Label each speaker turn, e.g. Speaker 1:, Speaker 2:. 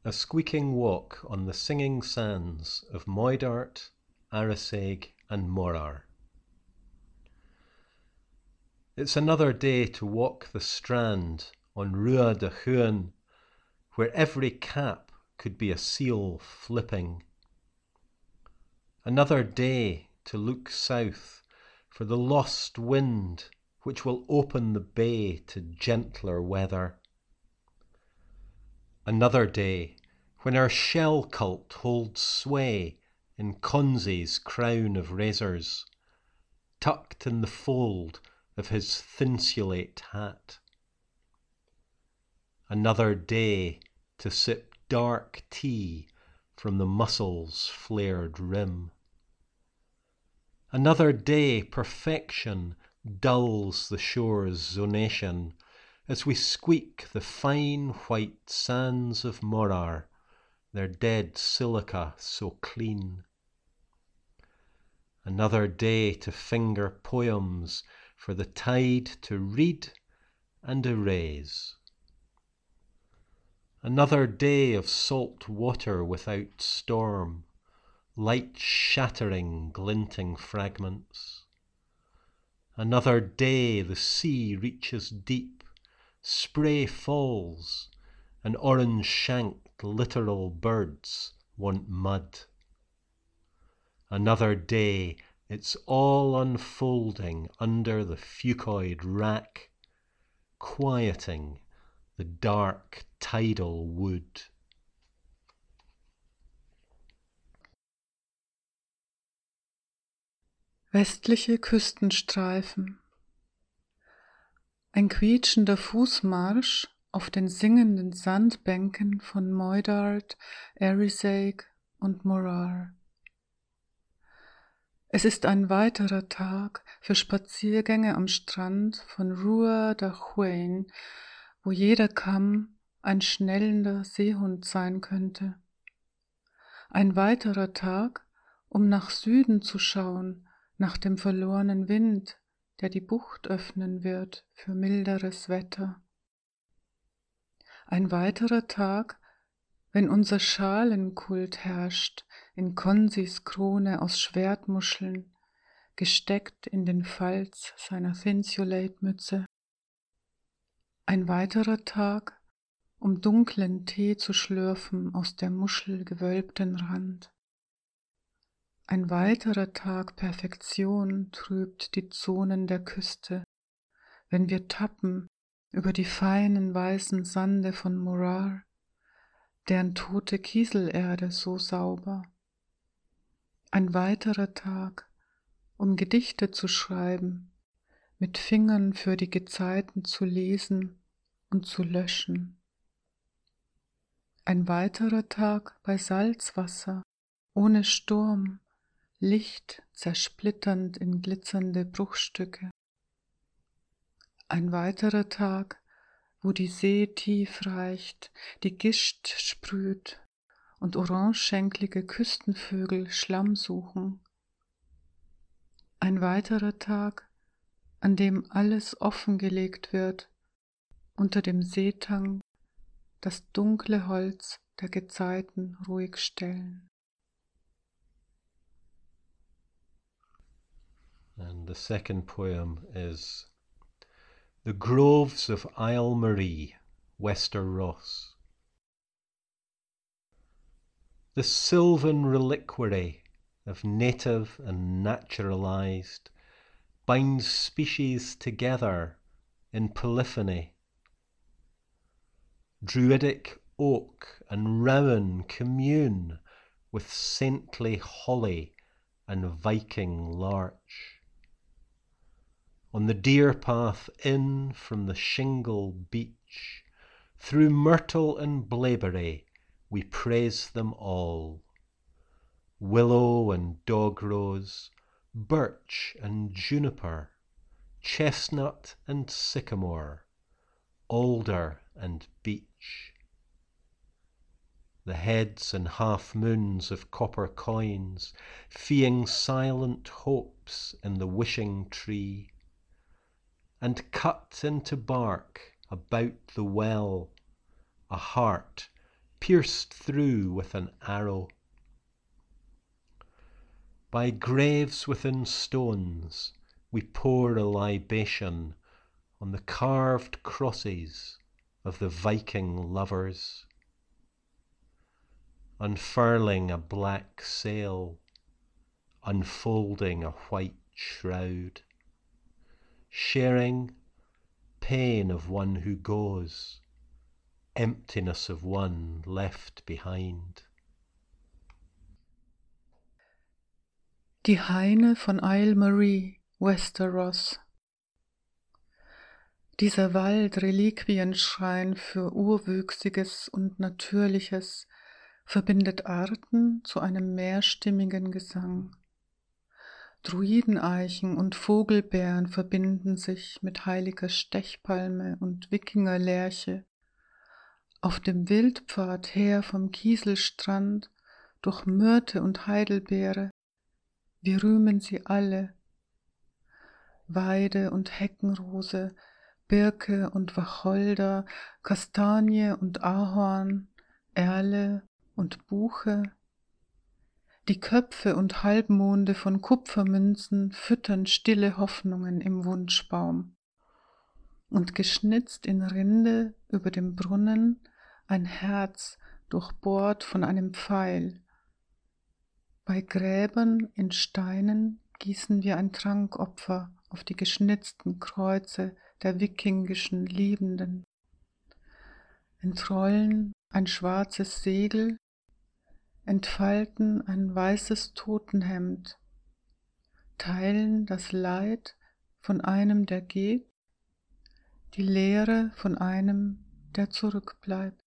Speaker 1: A squeaking walk on the singing sands of Moidart, Arisaig and Morar. It's another day to walk the strand on Rua de Chuan, where every cap could be a seal flipping. Another day to look south for the lost wind which will open the bay to gentler weather. Another day when our shell cult holds sway in Conzi's crown of razors, tucked in the fold of his thinsulate hat. Another day to sip dark tea from the mussels' flared rim. Another day perfection dulls the shore's zonation as we squeak the fine white sands of Morar, their dead silica so clean. Another day to finger poems for the tide to read and erase. Another day of salt water without storm, light shattering glinting fragments. Another day the sea reaches deep, spray falls, and orange-shanked literal birds want mud. Another day it's all unfolding under the fucoid rack, quieting the dark tidal wood.
Speaker 2: Westliche Küstenstreifen. Ein quietschender Fußmarsch auf den singenden Sandbänken von Moidart, Arisaig und Morar. Es ist ein weiterer Tag für Spaziergänge am Strand von Rua de Chuan, wo jeder Kamm ein schnellender Seehund sein könnte. Ein weiterer Tag, um nach Süden zu schauen, nach dem verlorenen Wind, der die Bucht öffnen wird für milderes Wetter. Ein weiterer Tag, wenn unser Schalenkult herrscht in Conzis Krone aus Schwertmuscheln, gesteckt in den Falz seiner Thinsulate-Mütze. Ein weiterer Tag, um dunklen Tee zu schlürfen aus der muschelgewölbten Rand. Ein weiterer Tag Perfektion trübt die Zonen der Küste, wenn wir tappen über die feinen weißen Sande von Morar, deren tote Kieselerde so sauber. Ein weiterer Tag, um Gedichte zu schreiben, mit Fingern für die Gezeiten zu lesen und zu löschen. Ein weiterer Tag bei Salzwasser, ohne Sturm, Licht zersplitternd in glitzernde Bruchstücke. Ein weiterer Tag, wo die See tief reicht, die Gischt sprüht und orangeschenklige Küstenvögel Schlamm suchen. Ein weiterer Tag, an dem alles offengelegt wird, unter dem Seetang das dunkle Holz der Gezeiten ruhig stellen.
Speaker 1: And the second poem is The Groves of Isle Marie, Wester Ross. The sylvan reliquary of native and naturalized binds species together in polyphony. Druidic oak and rowan commune with saintly holly and Viking larch. On the deer path in from the shingle beach, through myrtle and blaeberry, we praise them all. Willow and dogrose, birch and juniper, chestnut and sycamore, alder and beech. The heads and half-moons of copper coins, feeing silent hopes in the wishing tree, and cut into bark about the well, a heart pierced through with an arrow. By graves within stones we pour a libation on the carved crosses of the Viking lovers, unfurling a black sail, unfolding a white shroud, sharing pain of one who goes, emptiness of one left behind.
Speaker 2: Die Haine von Isle Marie, Westeros. Dieser Wald, Reliquienschrein für Urwüchsiges und Natürliches, verbindet Arten zu einem mehrstimmigen Gesang. Druideneichen und Vogelbeeren verbinden sich mit heiliger Stechpalme und Wikingerlärche. Auf dem Wildpfad her vom Kieselstrand durch Myrte und Heidelbeere, wir rühmen sie alle. Weide und Heckenrose, Birke und Wacholder, Kastanie und Ahorn, Erle und Buche. Die Köpfe und Halbmonde von Kupfermünzen füttern stille Hoffnungen im Wunschbaum. Und geschnitzt in Rinde über dem Brunnen ein Herz durchbohrt von einem Pfeil. Bei Gräbern in Steinen gießen wir ein Trankopfer auf die geschnitzten Kreuze der wikingischen Liebenden. Entrollen ein schwarzes Segel, entfalten ein weißes Totenhemd, teilen das Leid von einem, der geht, die Leere von einem, der zurückbleibt.